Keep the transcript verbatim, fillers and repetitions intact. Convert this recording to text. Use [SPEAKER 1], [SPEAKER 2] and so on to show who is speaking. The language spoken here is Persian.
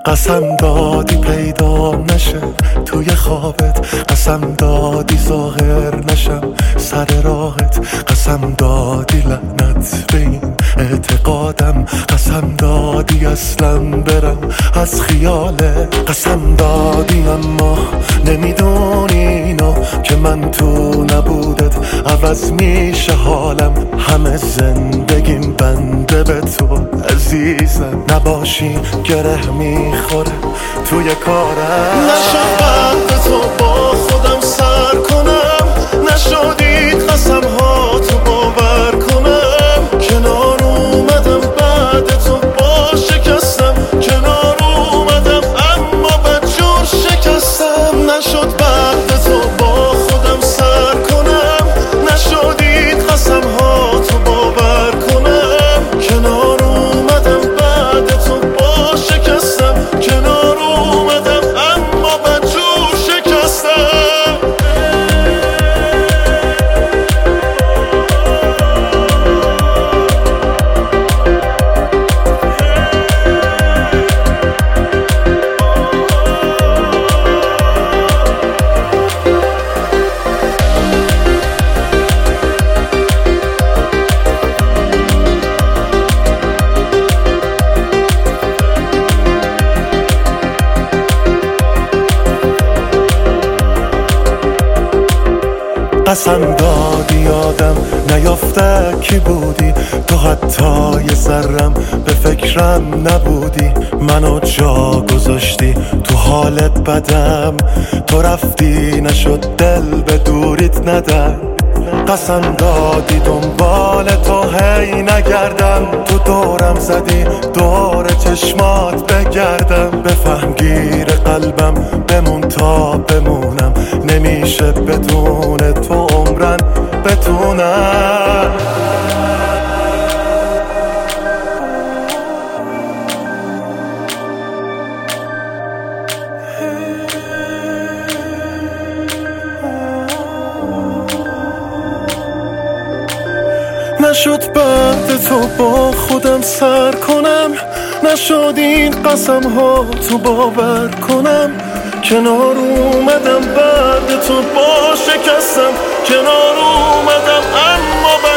[SPEAKER 1] قسم دادی پیدا نشه توی خوابت، قسم دادی ظاهر نشم سر راهت، قسم دادی لعنت به این اعتقادم، قسم دادی اصلا برم از خیالت، قسم دادی اما نمیدونی اینو که من تو نبودت عوض میشه حالم، همه زندگیم بنده به تو عزیزم، نباشی گره میخوره توی کارم. نشد بعد تو با خودم سر کنم، نشدید قسم ها تو باور کنم، کنار اومدم بعد تو با شکستم، کنار اومدم اما بدجور شکستم. نشد بعد تو با خودم سر کنم، نشدید قسم ها تو باور کنم، کنار اومدم بعد تو با شکستم، کنار اومدم اما بدجور شکستم. قسم دادی آدم نیافته کی بودی، تو حتی یه ذرم به فکرم نبودی، منو جا گذاشتی تو حالت بدم، تو رفتی نشد دل به دوریت ندم، قسم دادی دنبال تو هی نگردم، تو دورم زدی دور چشمات بگردم، بفهم گیر قلبم بمون تا بمونم، نمیشه بدون تو عمرن بتونم. نشد بعد تو با خودم سر کنم، نشد این قسم ها تو باور کنم، کنار اومدم بعد تو با شکستم، کنار اومدم اما